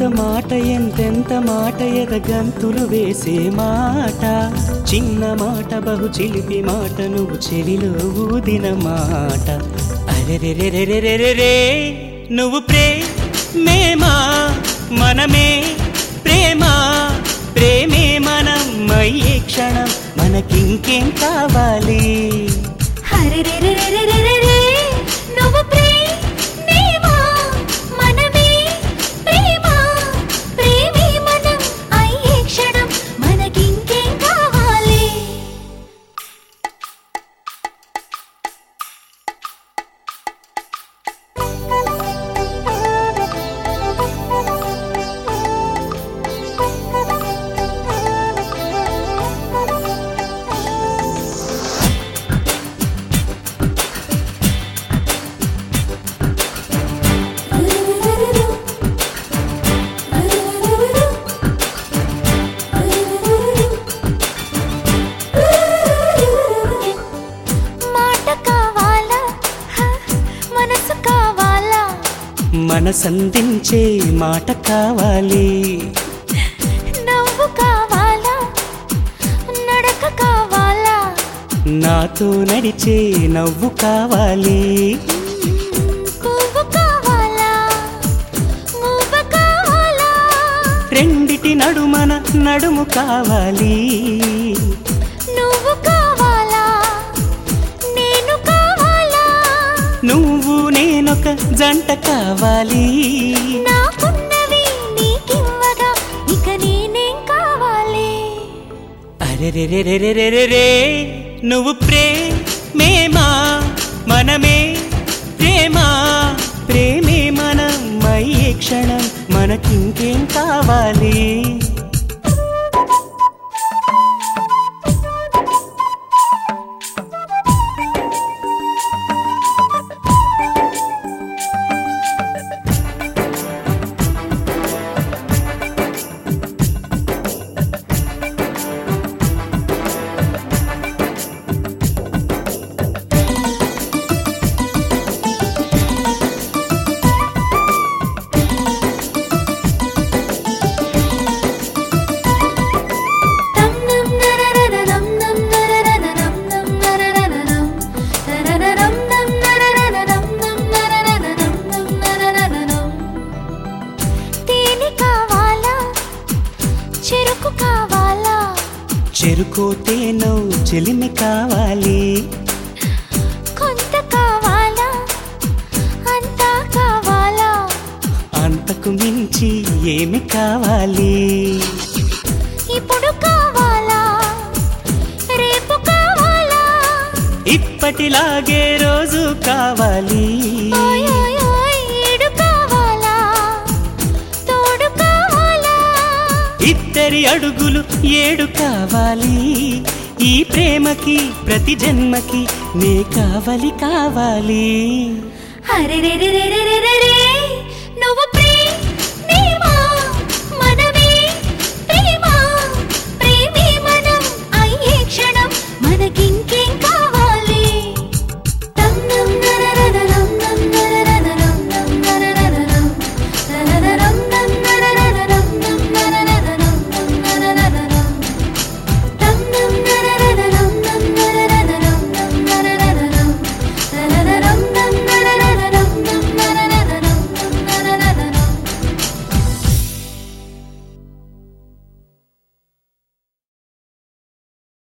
మాట ఎంతెంత మాట ఎదగంతులు వేసే మాట చిన్న మాట బహు చిలిపి మాట నువ్వు చెవిలో ఊదిన మాట అరెరెరెరెరెరెరే నువ్వు ప్రేమేమా మనమే ప్రేమ ప్రేమే మనం అయ్యే క్షణం మనకింకేం కావాలి హరెరెరెరెరెరెరే నువ్వు ప్రేమేమా మనమే ప్రేమ ప్రేమే మనం అయ్యే క్షణం మనకింకేం కావాలి మనసందించే మాట కావాలి నవ్వు కావాలా నడక కావాలా నాతో నడిచే నవ్వు కావాలి పువ్వు కావాలా మువ్వ కావాలా రెండిటి నడుమన నడుము కావాలి నువ్వు కావాలా నేను కావాలా నువ్వు నేనొక జంట కావాలి నాకున్నవి నీకివ్వగా ఇక నేనేం కావాలి అరెరెరెరెరెరెరే నువ్వు ప్రేమేమా మనమే ప్రేమ ప్రేమే మనం అయ్యే క్షణం మనకింకేం కావాలి చెరుకు కావాలా చెరుకోతేనో చెలిమి కావాలి కొంత కావాలా అంతా కావాలా అంతకు మించి ఏమి కావాలి ఇప్పుడు కావాలా రేపు కావాలా ఇప్పటిలాగే రోజు కావాలి ఓయ్ ఓయ్ ఓయ్ ఏడు కావాలా తోడు కావాలా ఇద్దరి అడుగులు ఏడు కావాలి ఈ ప్రేమకి ప్రతి జన్మకి నే కావాలి హరెరెరెరెరెరెరే